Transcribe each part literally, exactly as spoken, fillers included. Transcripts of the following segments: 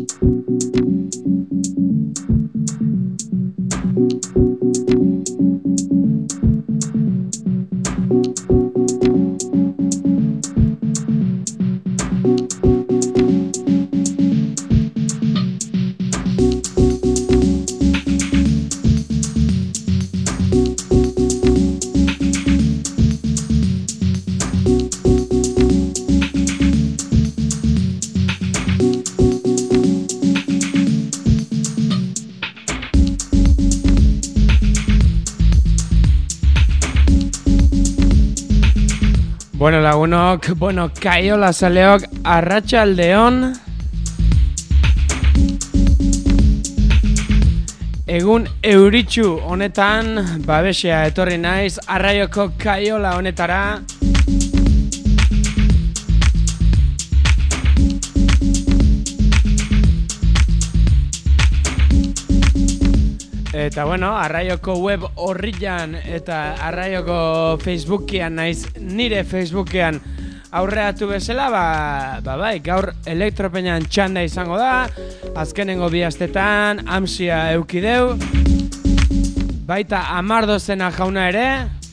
Bueno, lagunok, bueno, kaiola zaleok, arratsaldeon. Egun euritsu honetan, babesea etorri naiz, arraioko kaiola honetara. Eta bueno, arraioko web horrian eta arraioko Facebookian naiz, nire Facebookian aurreatu bezala, ba, ba bai, gaur elektropeñan txanda izango da, azkenengo bi astetan, amsia eukideu, baita amar dozena jauna ere,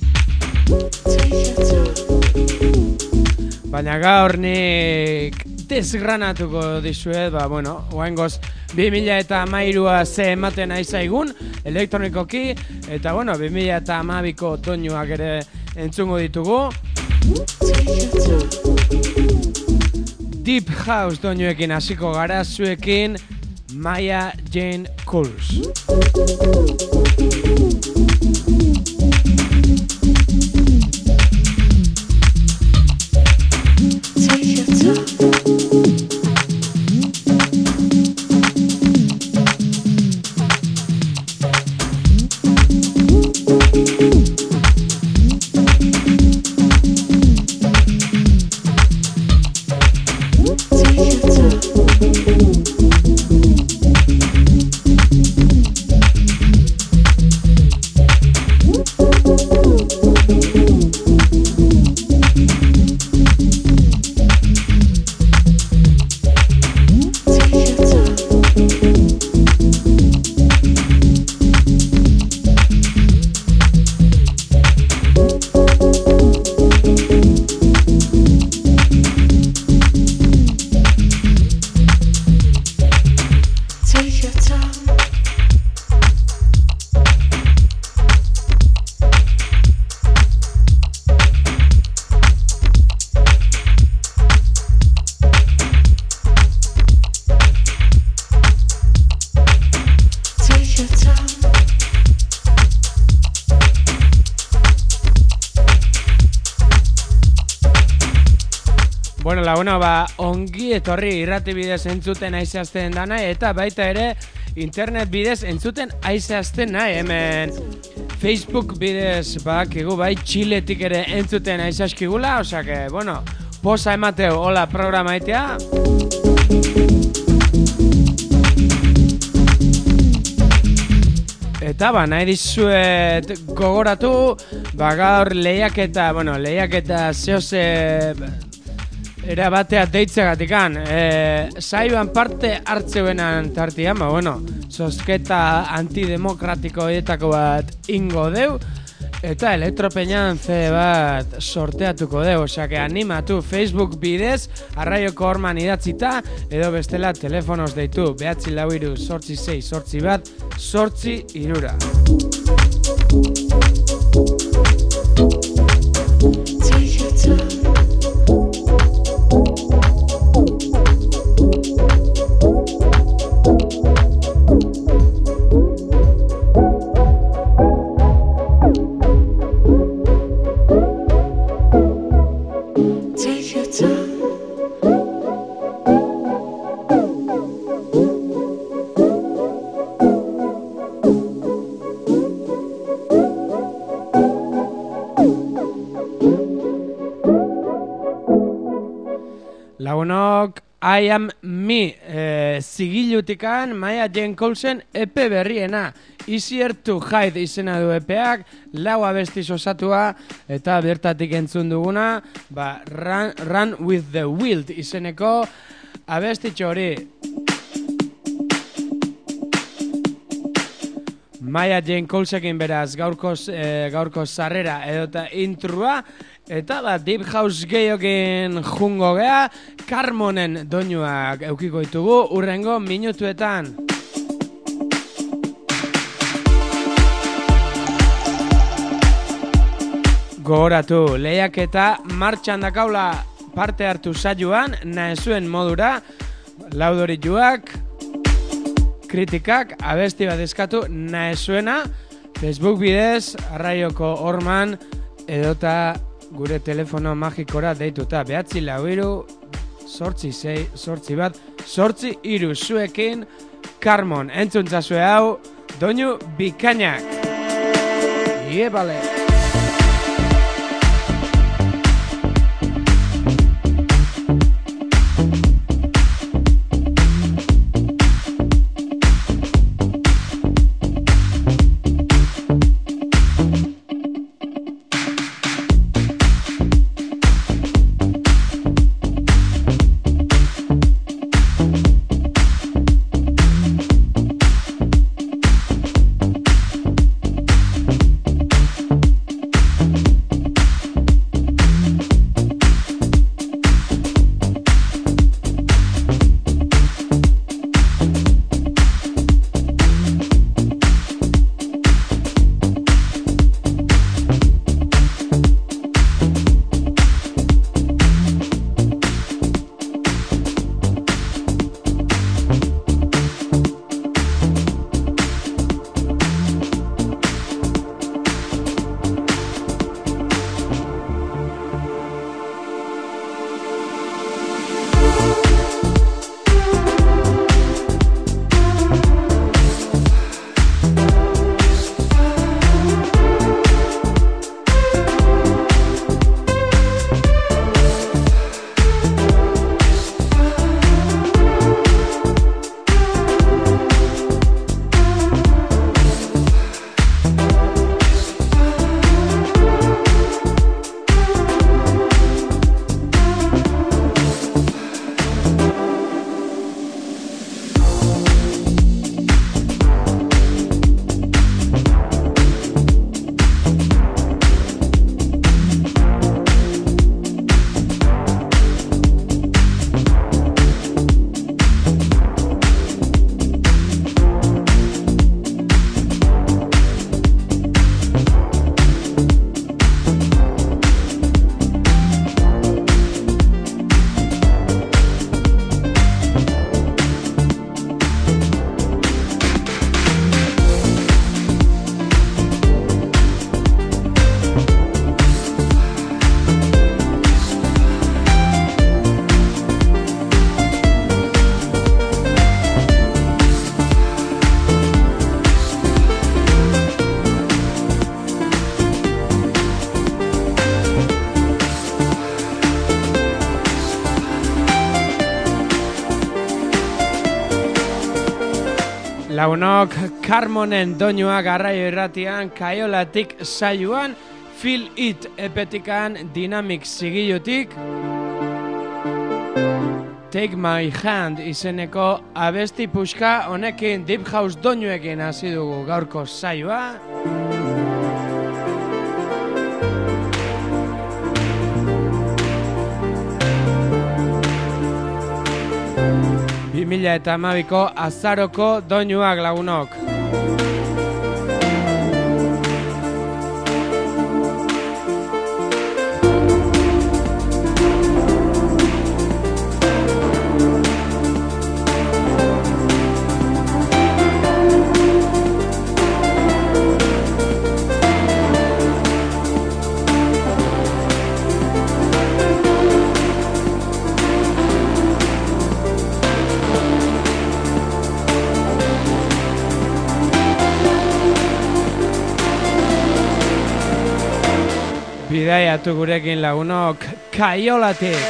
baina gaur nik desgranatuko dizuet, ba, bueno, oaingoz, bi mila eta hamairua ze ematen aizaigun, elektronikoki, eta, bueno, bi mila eta hamabiko otoinuak ere entzungo ditugu. Deep House doinuekin hasiko gara, zuekin Maya Jane Coles. Bueno, laguna, ba, ongi etorri irrati bidez entzuten aizeazten dana, eta baita ere internet bidez entzuten aizeazten nahi, hemen Facebook bidez, bak, egu bai, Txiletik ere entzuten aizeazkigula, osea que, bueno, posa emateu, hola programa itea. Eta ba, nahi dizuet gogoratu, ba, gaur lehiaketa, bueno, lehiaketa zehoze era batea deitzegatikan, e, saioan parte hartzeuenan tartian, ba, bueno, zozketa antidemokratiko horietako bat ingo deu, eta elektropeñan C bat sorteatuko deu, osea que animatu Facebook bidez, arraioko horman idatzita, edo bestela telefonos deitu, behatzi lau iru, sortzi sei, sortzi bat, sortzi irura. Lagunok, I Am Me, e, zigilutikan Maya Jane Colesen E P berriena, Easier to Hide izena du E P-ak, lau abestiz osatua, eta bertatik entzun duguna, ba, Run, Run with the Wild izeneko abestitxo hori. Maia Jane Colesekin beraz gaurko, e, gaurko sarrera edota intrua, eta ba, Deep House gehiokin jungo gea, Carmonen doinuak eukiko ditugu urrengo minutuetan. Gogoratu, lehiaketa martxan dakaula parte hartu saioan, nahezuen modura, laudorituak, kritikak, abesti bat eskatu nahezuena, Facebook bidez, arraioko horman, edota gure telefono magikora deituta. Behatzi lau iru, sortzi zei, sortzi bat, sortzi iru zuekin, Carmon, entzuntzazue hau, doinu bikainak. Ie, bale. Lagunok, Carmonen doinua garraio irratian, kaiolatik saioan, Feel It epetikan, Dynamic zigilutik, Take My Hand izeneko abesti puxka honekin Deep House doinuekin hasi dugu gaurko saioa. bi mila hamabiko azaroko doinuak lagunok. Bidaiatu gurekin lagunok, kaiolatik.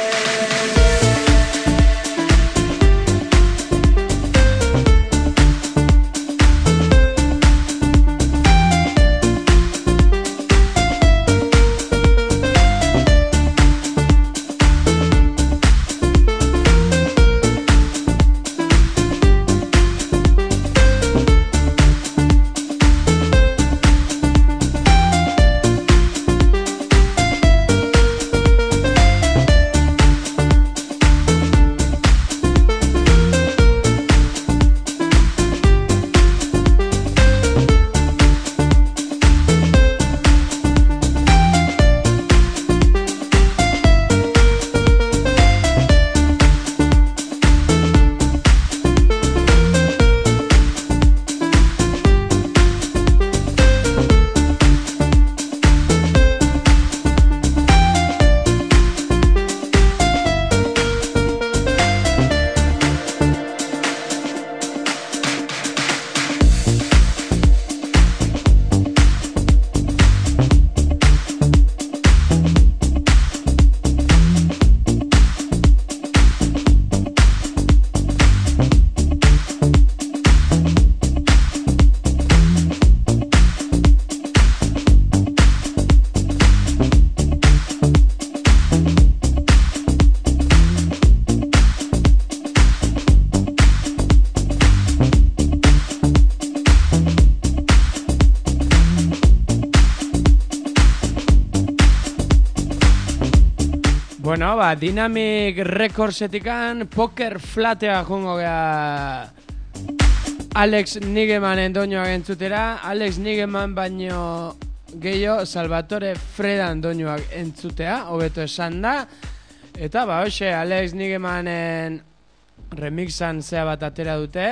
Bueno, ba, Dynamic Recordsetikan Poker Flatea jongo gea Alex Nigemanen doinoak entzutera. Alex Nigeman baino gehiago Salvatore Fredan doinoak entzutea, hobeto esan da. Eta ba, hoxe, Alex Nigemanen remixan zea bat atera dute.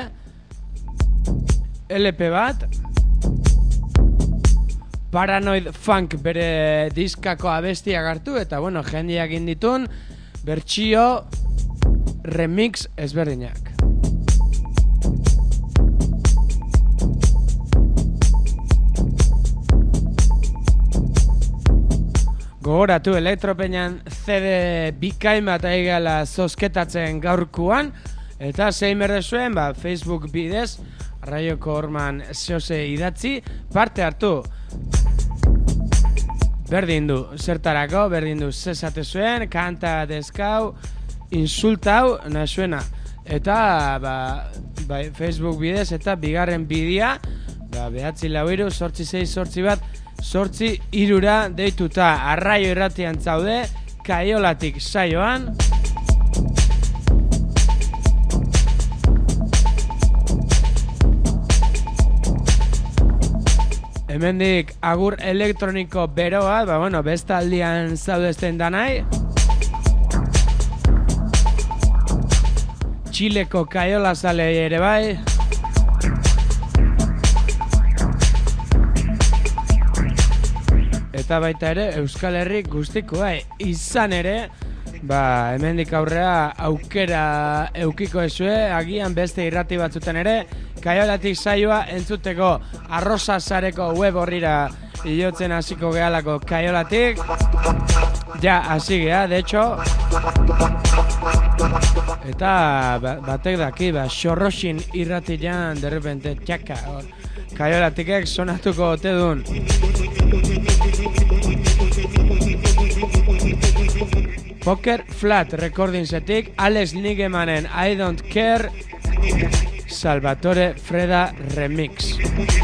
L P bat. Paranoid Funk bere diskako abestiak hartu eta bueno, jendeak inditun bertsio remix ezberdinak. Gogoratu elektropeñan C D bikain bat aigala zozketatzen gaurkuan eta zein berdezuen, ba, Facebook bidez Raioko Orman zehose idatzi parte hartu. Berdin du, zertarako, berdin du zezate zuen, kanta deskau, insultau, nazuena. Eta, ba, ba, Facebook bidez eta bigarren bidea, ba, behatzi lau iru, sortzi zei, sortzi bat, sortzi irura deituta. Arraio irratian zaude, Kaiolatik saioan. Hemendik agur elektroniko beroa, ba bueno, bestaldian zaudezten danai. Txileko Kaiola zale ere bai. Eta baita ere Euskal Herri guztikoa izan ere, ba hemendik aurrea aukera eukiko ezue, agian beste irrati batzutan ere, Kaiolatik saioa entzuteko. Arrosa sareko web horrira hilotzen hasiko gehalako Kaiolatik. Ja, hasi gea, de hecho. Eta batek daki, ba, xorroxin irratian, de repente, txaka, Kaiolatikek sonatuko ote dun. Poker Flat recordingsetik, Alex Nigemanen I Don't Care, Salvatore Freda Remix.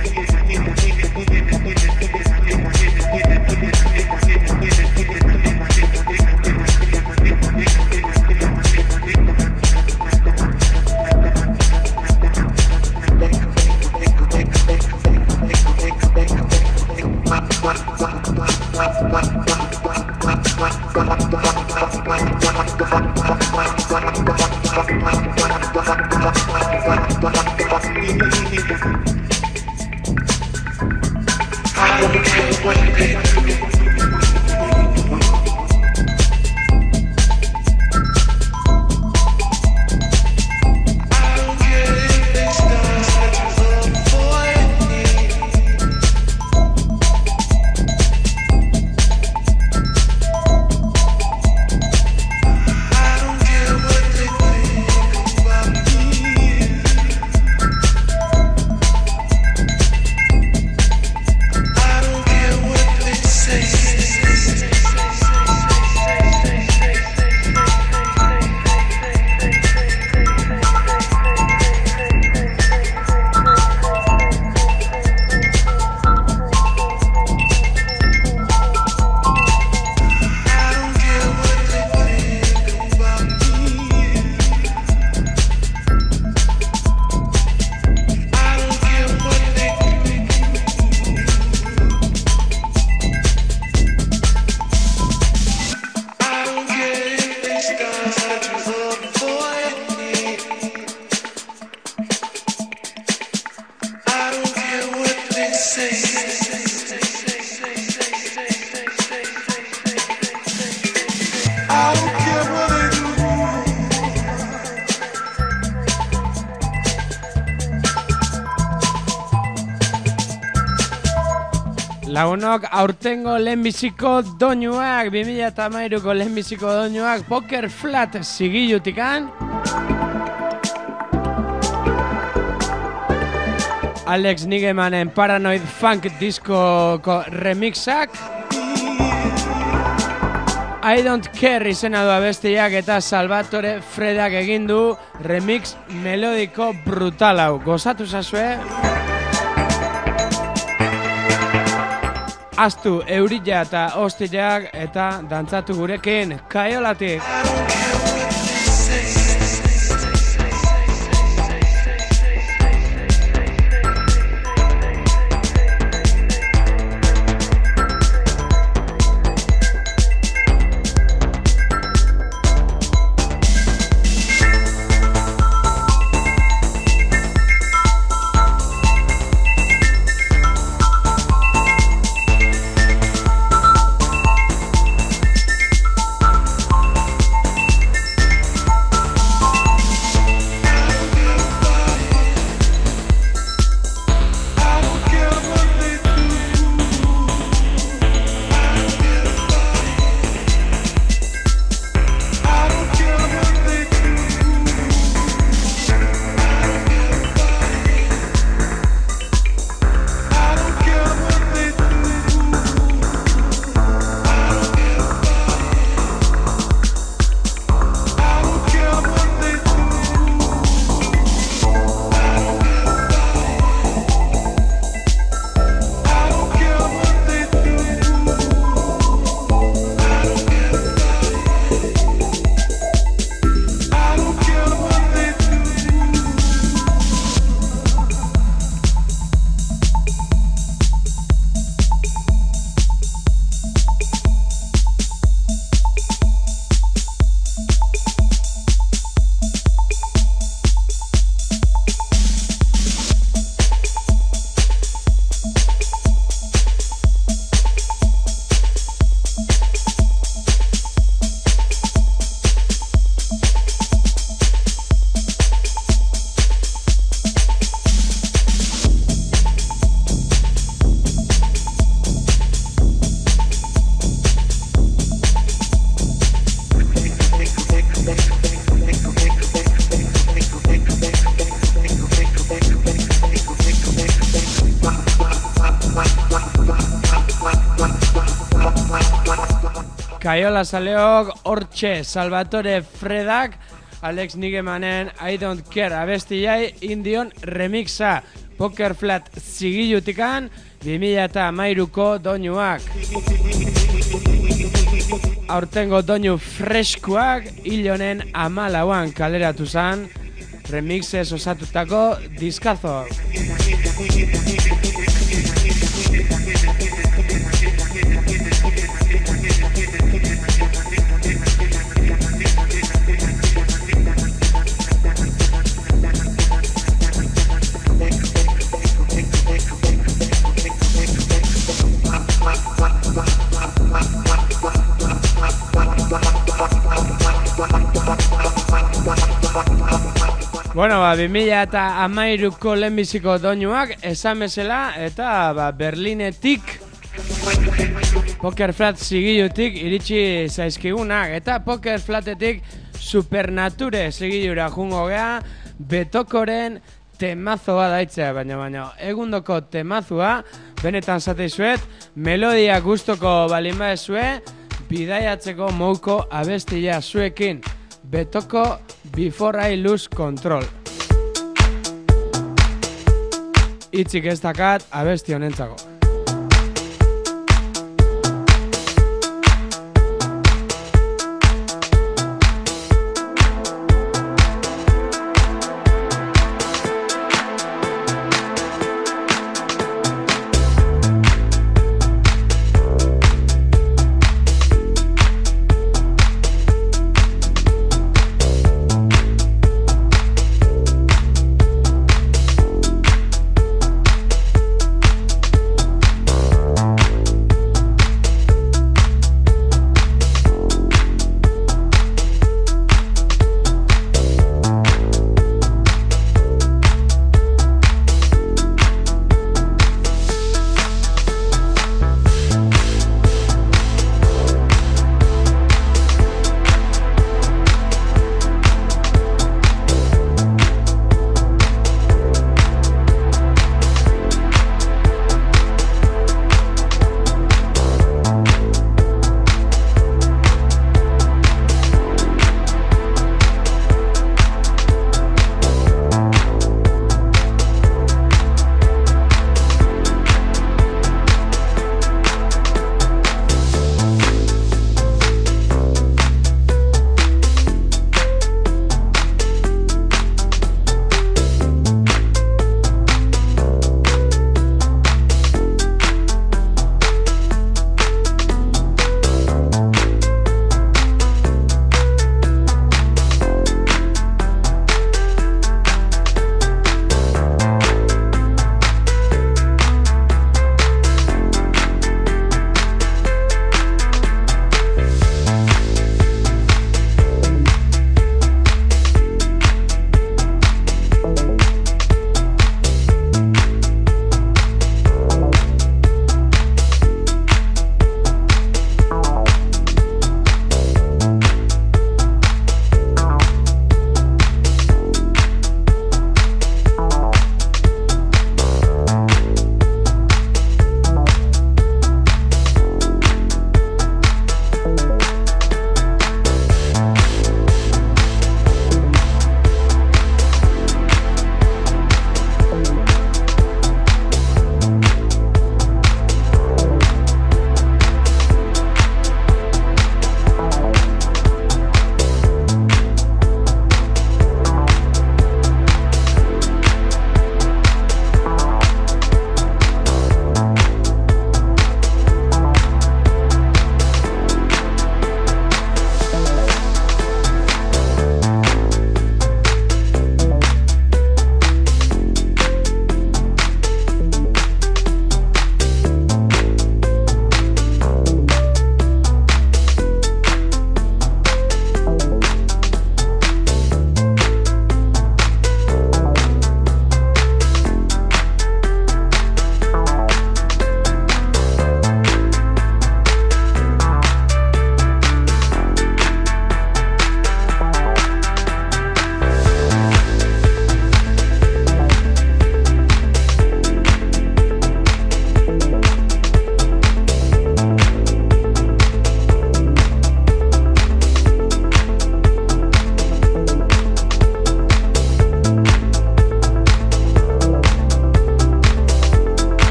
Lagunok, aurtengo lehenbiziko doinuak, bi mila hamairuko lehenbiziko doinuak, Poker Flat zigilutikan. Alex Nigemanen Paranoid Funk diskoko remixak. I Don't Care izena du abestiak eta Salvatore Fredak egin du remix melodiko brutal hau. Gozatu zazue. Aztu eurila eta hostilak eta dantzatu gurekin Kaiolatik. Kaiola zaleok, hortxe Salvatore Fredak, Alex Nigemanen I Don't Care abestillai indion remixa Poker Flat zigilutikan bi mila hamairuko doinuak. Aurtengo doinu freskoak hil honen hamalauan kaleratu zan remixez osatutako diskazo. Bueno, ba, bi mila hamairuko lehenbiziko doinuak esan bezala eta ba, Berlinetik Poker Flat zigilutik iritsi zaizkigunak eta Poker Flatetik Supernature zigilura jungo gea Betokoren temazoa daitzea, baina baina egundoko temazua benetan zateizuet, melodia gustoko balin badezue, bidaiatzeko mouko abestia zuekin Betoko Before I Lose Control. Itzik ez dakat abesti honentzako.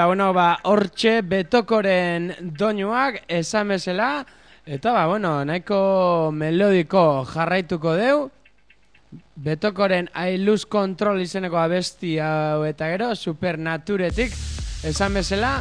bueno, ba, hortxe betokoren doinuak esan bezala, eta ba, bueno, nahiko melodiko jarraituko deu, betokoren I Lose Control izeneko abesti hau eta gero, Supernaturetik esan bezala.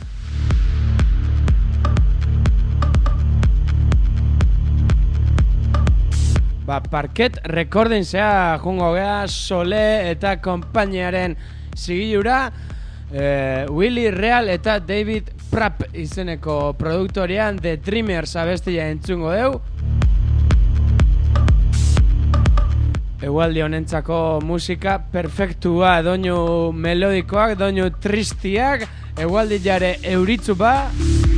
Ba, Parket Recordingsea jungo gea, Sole eta konpainiaren zigilura, eh, Willy Real eta David Prapp izeneko produktorian The Dreamers abestia entzungo deu. Egualdi honentzako musika perfektua, doinu melodikoak, doinu tristiak, egualdi jare euritzu ba.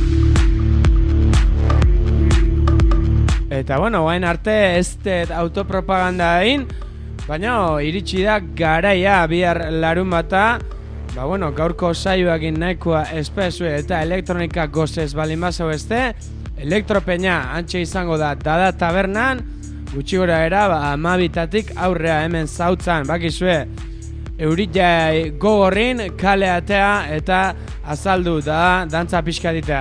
Eta bueno, guain arte ez dut autopropaganda egin, baina iritsi da garaia bihar larun bata, ba bueno, gaurko saioakin nahikoa espezue eta elektronika gozez balin bazau este, elektropeña antxe izango da Dada Tabernan, gutxi gora era, ba, amabitatik aurrea hemen zautzan, bakizue, euritjai gogorrin, kale atea eta azaldu da dantza pixka ditea.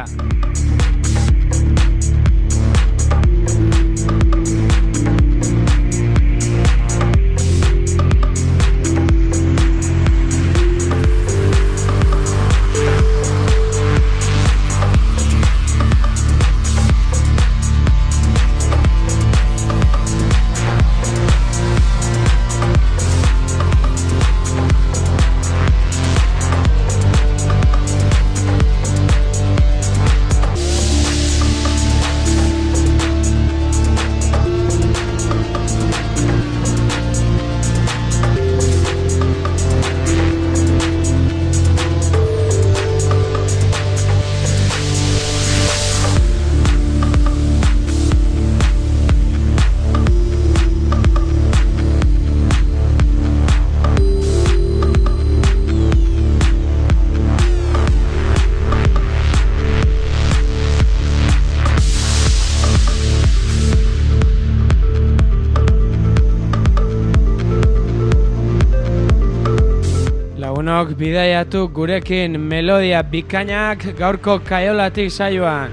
Bidaiatu gurekin melodia bikainak gaurko kaiolatik saioan.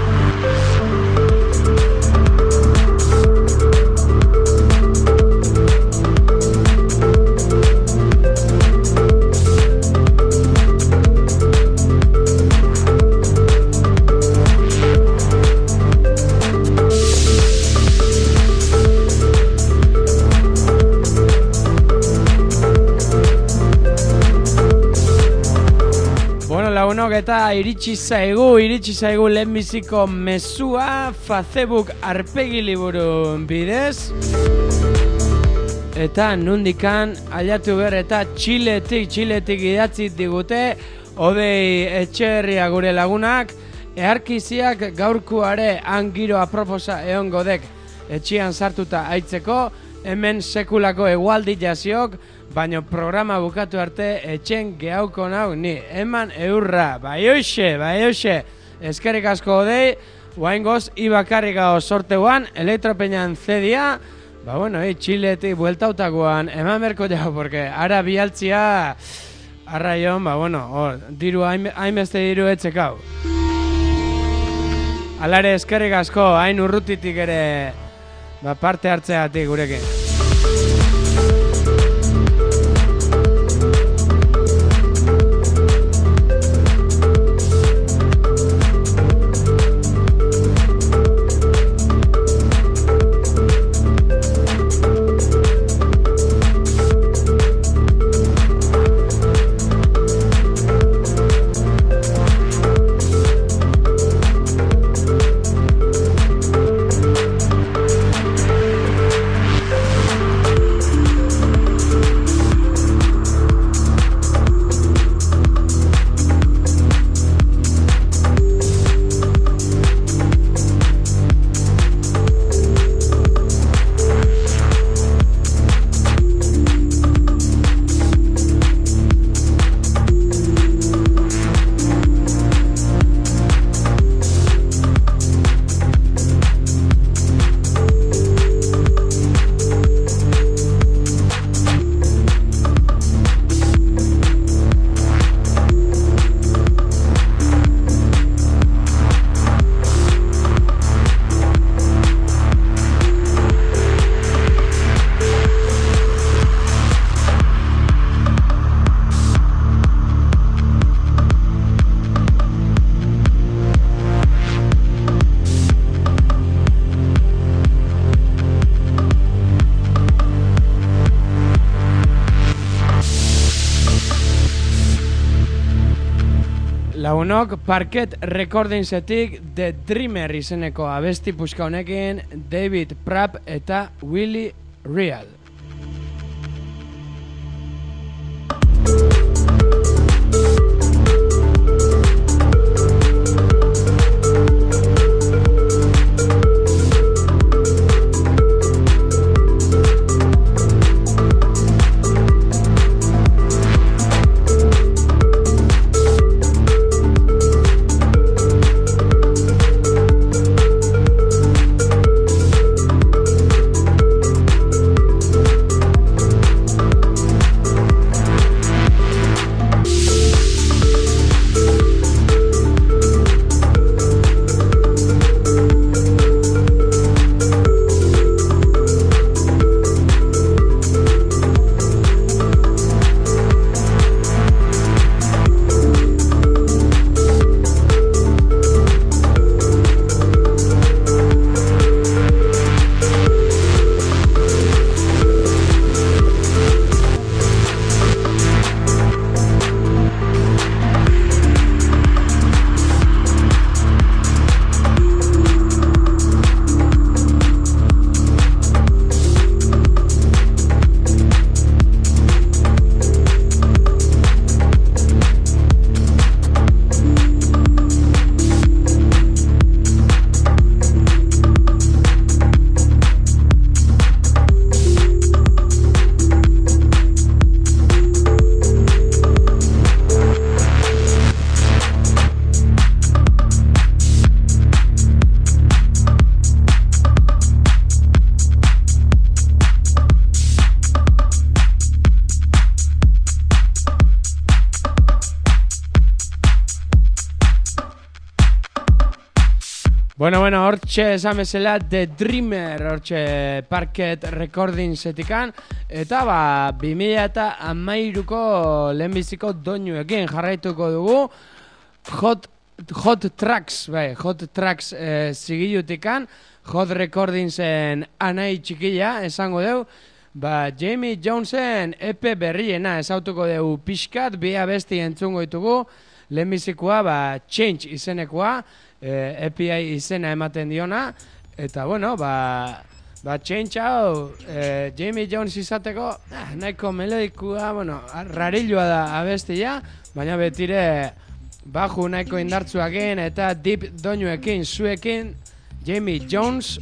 Eta iritsi zaigu, iritsi zaigu lehenbiziko mezua Facebook arpegi liburun bidez. Eta nundikan aliatu ber eta Txiletik, Txiletik idatzi digute Odei Etxerria gure lagunak. Earkiziak gaurkuare angiro aproposa egon godek etxian sartuta aitzeko, hemen sekulako egualdi jaziok, baina programa bukatu arte etxen gehauko nau ni. Eman eurra, bai hoxe, bai hoxe. Eskerrik asko Odei, guain goz, ibakarrikao sorteuan, elektropeñan zedia, ba bueno, eh, Txiletik bueltautakoan, eman berko jau, porque ara bialtzia, arraion, ba bueno, or, diru, hainbeste diru etxekau. Alare eskerrik asko, hain urrutitik ere, ba parte hartzeatik gurekin. lagunok, Parket Recordingsetik The Dreamer izeneko abesti puska honekin David Prapp eta Willie Real. Bueno, bueno, hortxe esan bezala The Dreamer, hortxe Parket Recordingsetikan, eta ba, bi mila hamairuko lehenbiziko doinuekin jarraituko dugu, Hot, hot Tracks, bai, Hot Tracks eh, zigilutikan, Hot Recordingsen anai txikila, esango dugu, ba, Jamie Jonesen E P berriena esautuko dugu pixkat, bi abesti entzungo ditugu, lehenbizikoa, ba, Change izenekoa, E P I izena ematen diona, eta bueno, ba, ba Change hau, e, Jamie Jones izateko, ah, nahiko melodikua, bueno, rarilloa da abestia, baina betire baju nahiko indartzuakin eta deep doinuekin, zuekin, Jamie Jones,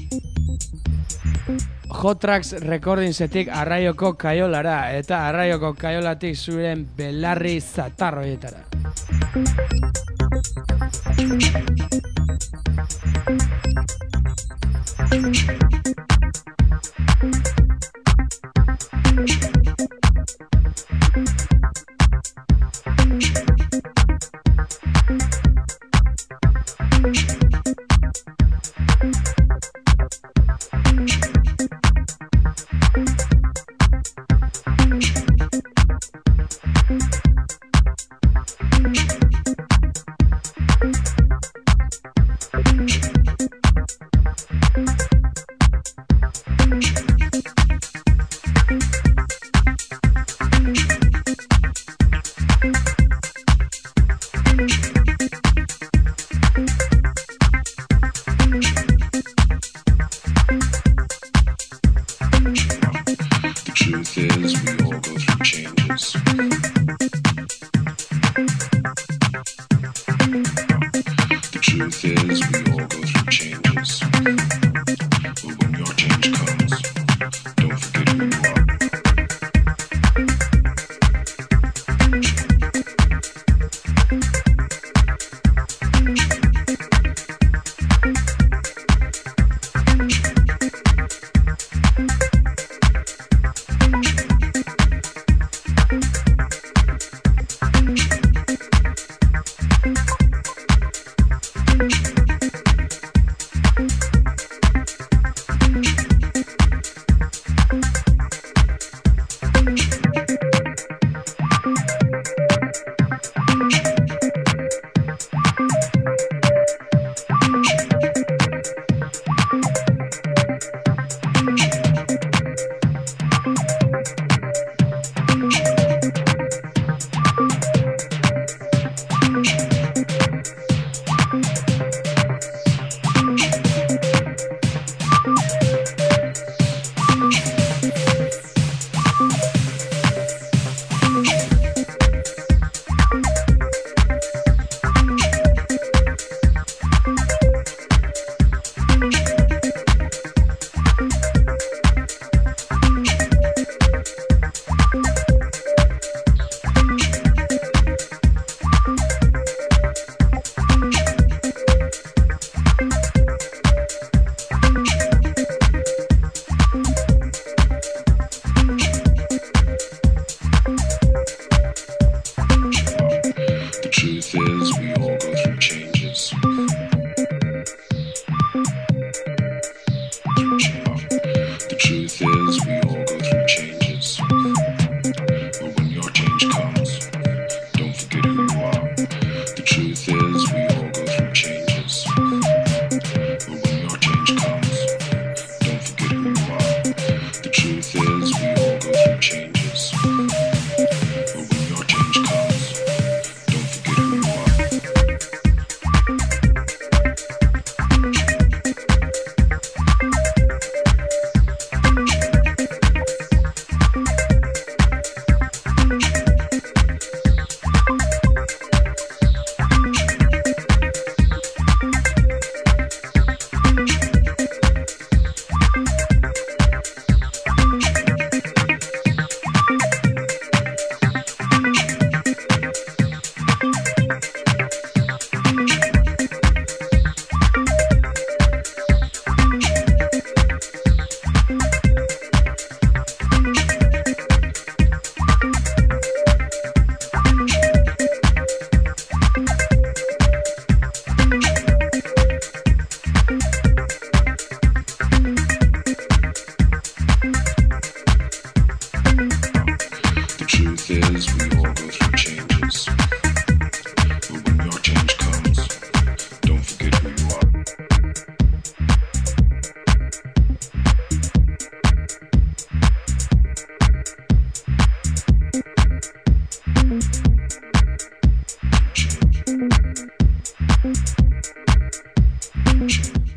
Hot Tracks Recordingsetik Arraioko kaiolara, eta Arraioko kaiolatik zuren belarri zatarroietara.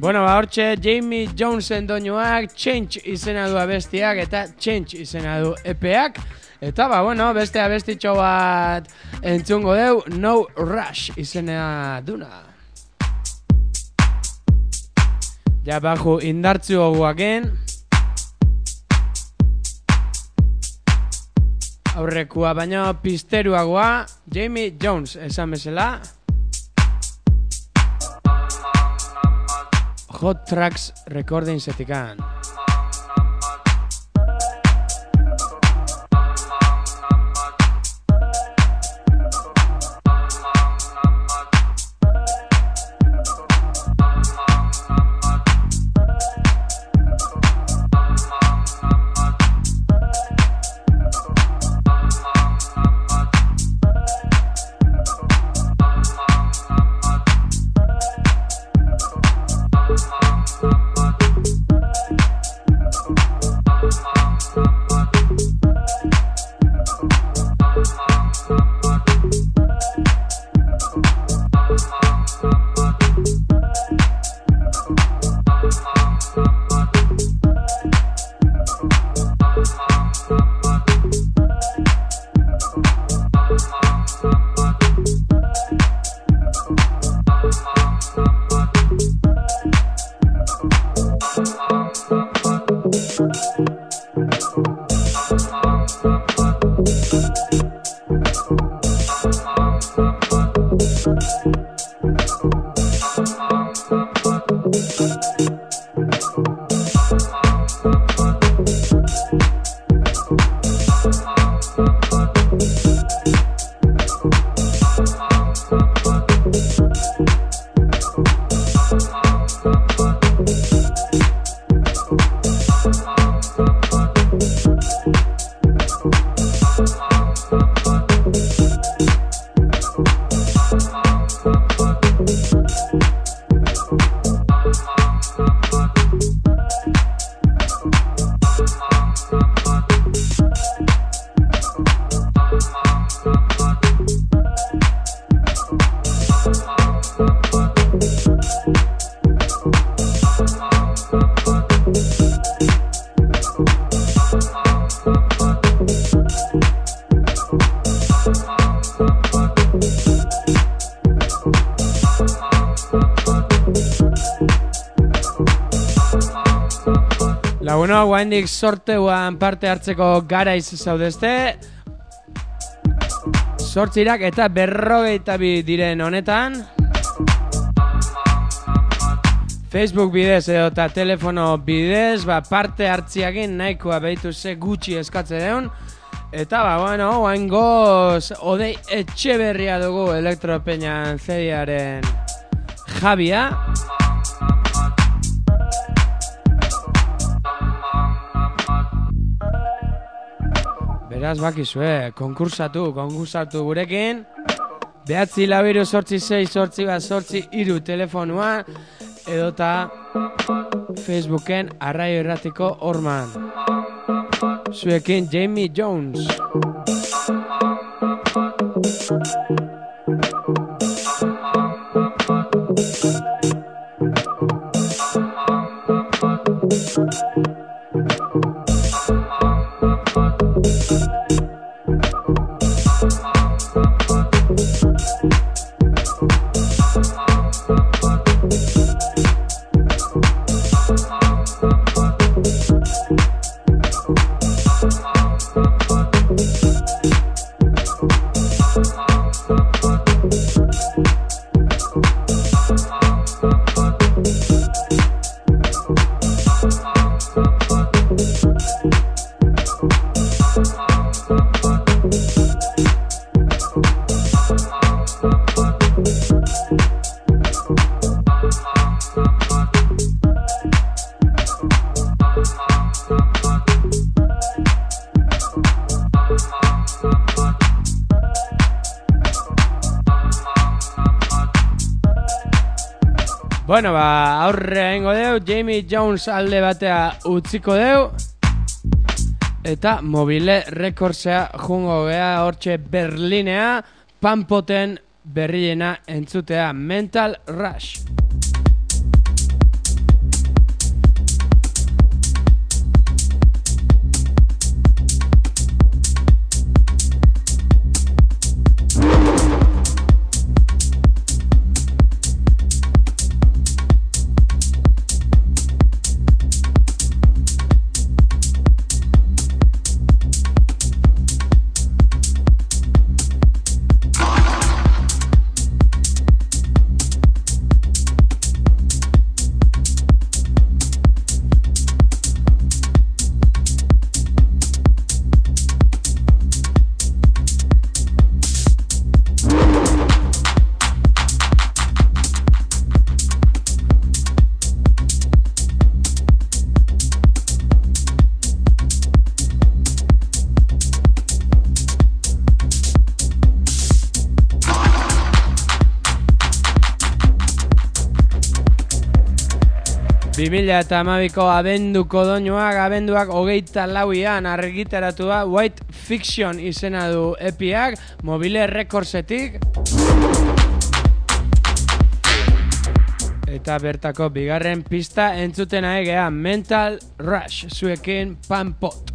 Bueno, ba, hortxe, Jamie Jonesen doinuak, Change izena du abestiak eta Change izena du epeak. Eta, ba, bueno, beste abestitxo bat entzungo deu, No Rush izena duna. Ja, baju indartzu guaken. Aurrekua baino pisteruagoa, Jamie Jones esan bezala. Hot Tracks Recording Setikan. Bueno, guaindik sorteuan parte hartzeko garaiz zaudezte. Sortzirak eta berrogeita bi diren honetan. Facebook bidez edo eta telefono bidez, ba, parte hartziakin nahikoa behitu ze gutxi eskatze deun. Eta, ba, bueno, guain goz, Odei Etxeberria dugu Elektropeñan zediaren jabia. Beraz bakizue, konkursatu, konkursatu gurekin. Behatzi labiru sortzi sei, sortzi bat, sortzi iru telefonua. Edota Facebooken Arraio Erratiko horman. Zuekin Jamie Jones. Bueno, ba, aurre egingo deu, Jamie Jones alde batea utziko deu. Eta Mobile Recordsea jungo gea hortxe Berlinea, Panpoten berriena entzutea, Mental Rush. bi mila hamabiko abenduko doinuak, abenduak hogeita lauian argitaratu da White Fiction izena du epiak, Mobile Recordsetik. Eta bertako bigarren pista entzuten aegea Mental Rush, zuekin Panpot.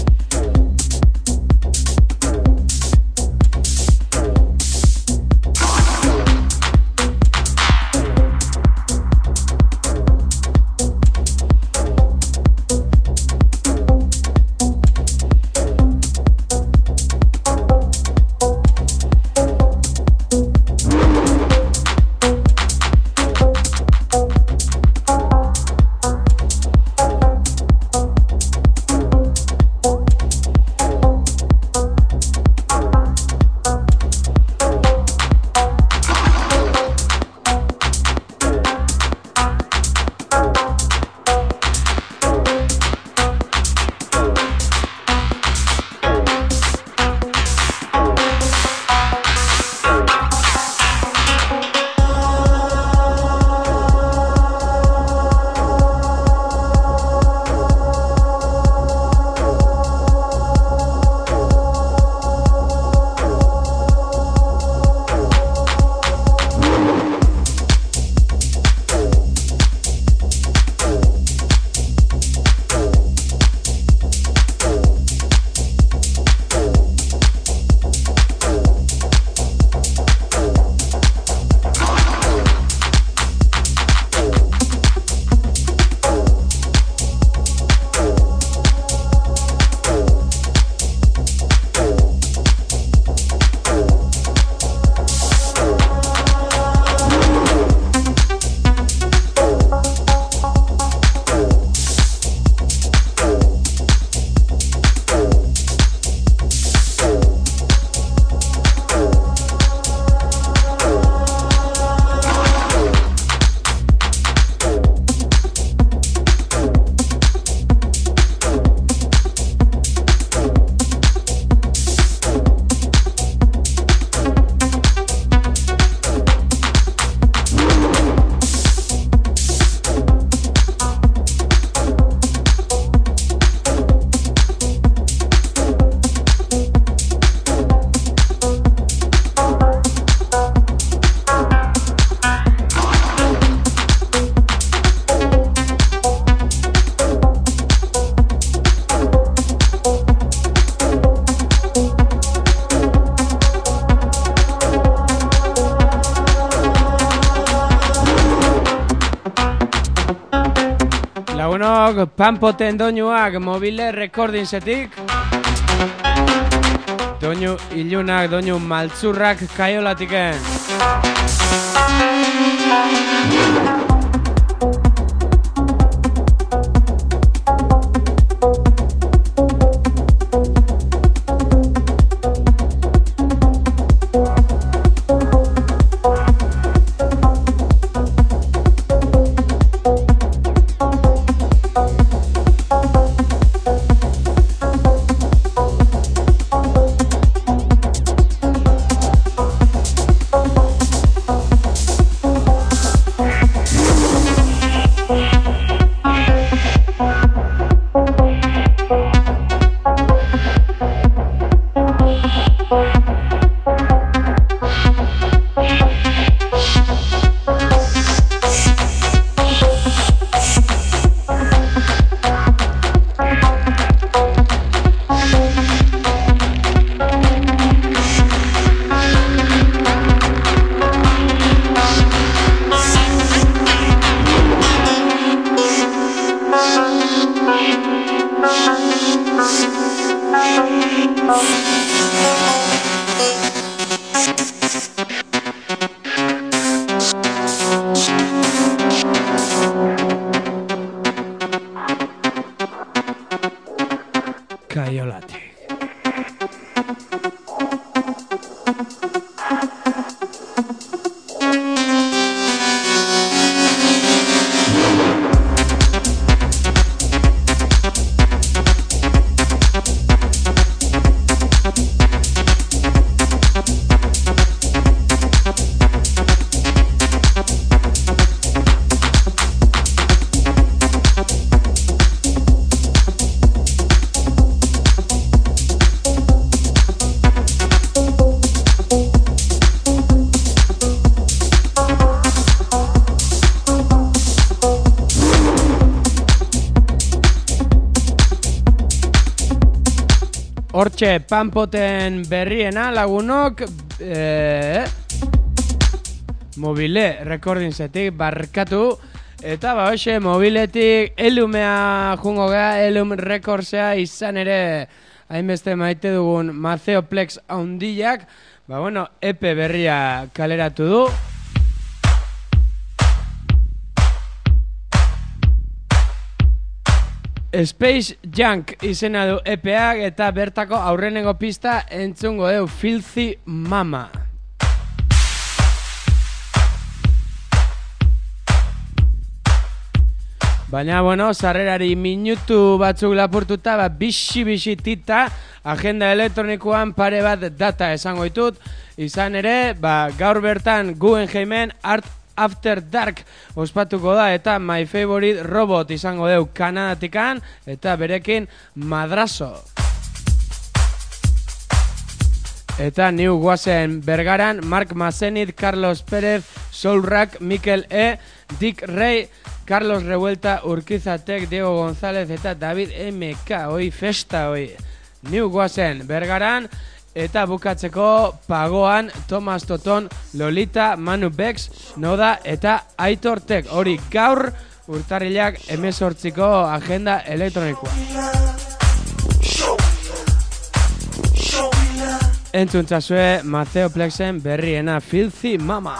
Panpoten doinuak Mobile Recordingsetik, doinu ilunak, doinu maltzurrak Kaiolatiken. hortxe panpoten berriena lagunok e, mobile recordingsetik barkatu eta ba hoxe mobiletik elumea jungo gea, elum rekordsea izan ere hainbeste maite dugun Maceoplex haundillak ba bueno, E P berria kaleratu du. Space Junk izena du E P-ak eta bertako aurrenengo pista entzungo deu Filthy Mama. Baina, bueno, sarrerari minutu batzuk lapurtuta, ba, bixi-bixi tita, agenda elektronikoan pare bat data esango ditut. Izan ere, ba, gaur bertan Guggenheimen Art After Dark ospatuko da eta My Favorite Robot izango deu Kanadatikan eta berekin madrazo. Eta New Guazen Bergaran Mark Mazenit, Carlos Pérez, Soulrak, Mikel E, Dick Rey, Carlos Revuelta, Urquizatek, Diego González eta David M K. Hoi festa hoi. New Guazen Bergaran. Eta bukatzeko Pagoan, Tomas Toton, Lolita, Manu Bex, Noda eta Aitor Tek. Hori gaur urtarrilak hemezortziko agenda elektronikoa. Entzuntzazue Maceoplexen berriena Filthy Mama.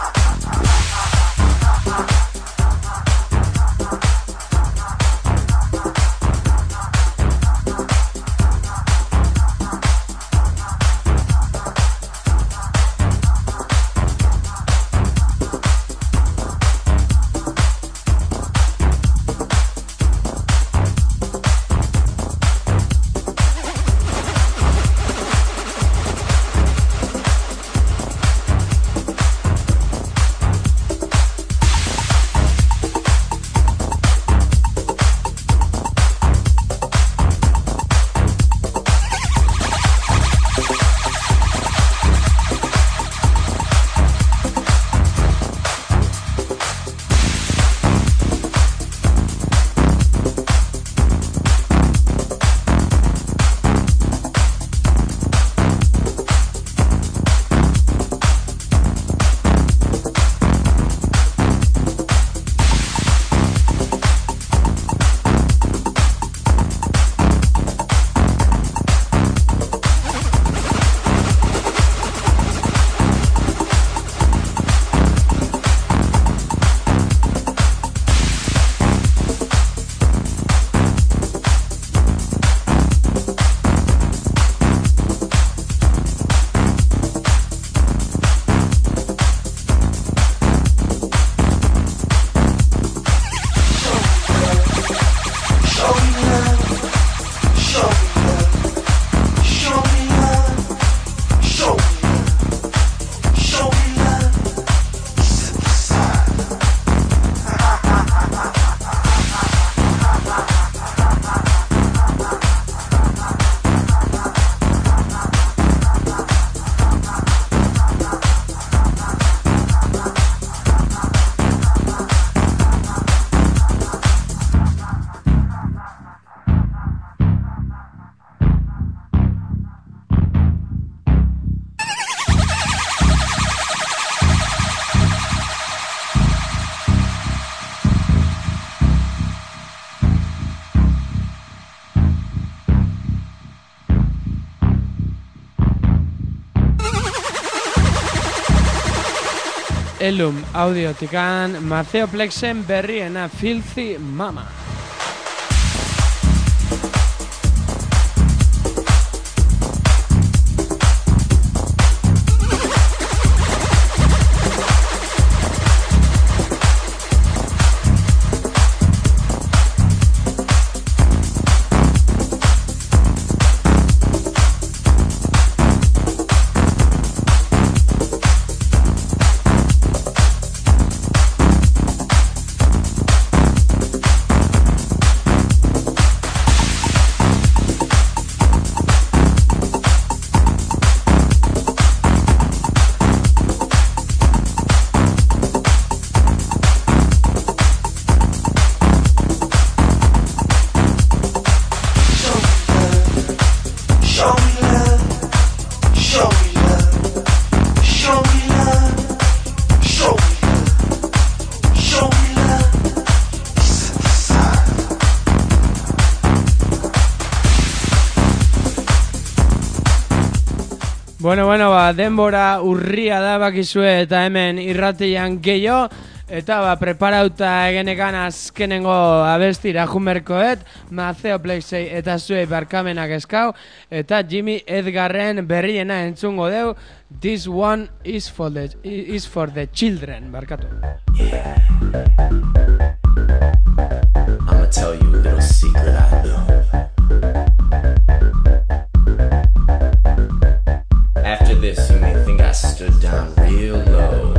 Elum audiotikan Maceoplexen berriena Filthy Mama. Bueno, bueno, ba, denbora urria da bakizue eta hemen irratian gehiago. Eta ba, preparauta egenekan azkenengo abestira junberkoet, Maceo Plexei eta zuei barkamenak eskau, eta Jimmy Edgarren berriena entzungo deu, This one is for the, is for the children, barkatu. Yeah. I'ma tell you a little secret I know. After this, you may think I stood down real low.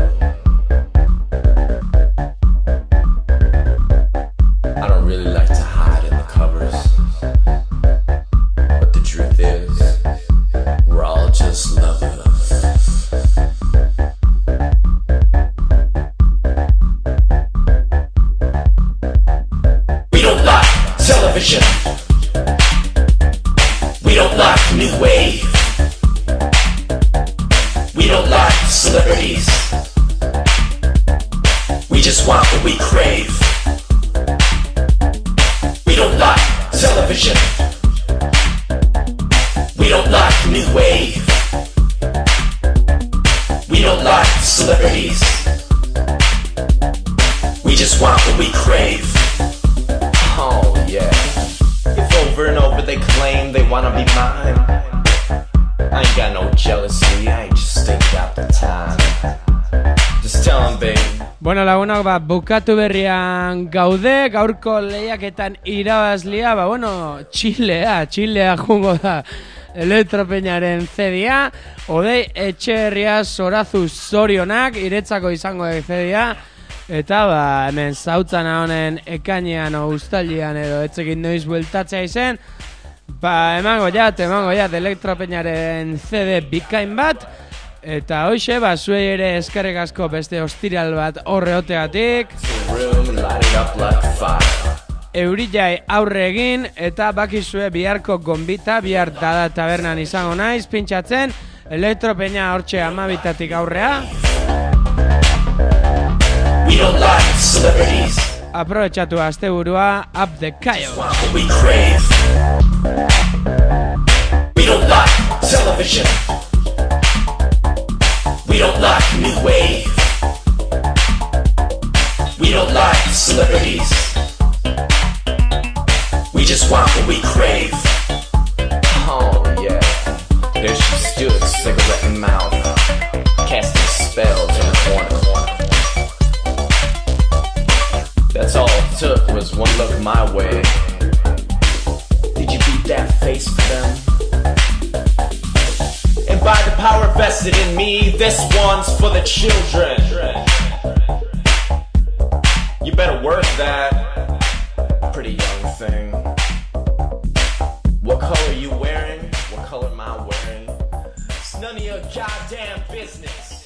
I don't really like to hide in the covers, but the truth is, we're all just lovers. We don't like television. We don't like new wave. We don't like celebrities. We just want what we crave. We don't like television. We don't like new wave. We don't like celebrities. We just want what we crave. Oh yeah. If over and over they claim they wanna be mine, I ain't got no jealousy, I ain't just ain't got the time. Just tell them, babe. Bueno, lagunak, ba, bukatu berrian gaude, gaurko lehiaketan irabazlia, ba, bueno, Txilea, Txilea jungo da Elektropeñaren zedia, Odei Etxeherria Zorazu zorionak, iretzako izango da zedia, eta ba, hemen zautzana honen ekainean o uztailean edo etzekin noiz bueltatzea izen, ba, emango jat, emango jat, Elektropeñaren C D bikain bat, eta hoxe, ba, zuei ere eskerrik asko beste ostiral bat horre oteatik. Eurillai aurre egin, eta bakizue biharko gonbita, bihar dada tabernan izango naiz, pintxatzen, Elektropeña hortxe amabitatik aurrea. Aprobetxatu asteburua, up the chaos. We don't like television. We don't like new wave. We don't like celebrities. We just want what we crave. Oh yeah. There she stood, cigarette in mouth, casting spells in the corner. That's all it took was one look my way. Did you beat that face for them? And by the power vested in me, this one's for the children. You better work that, pretty young thing. What color you wearing? What color am I wearing? It's none of your goddamn business.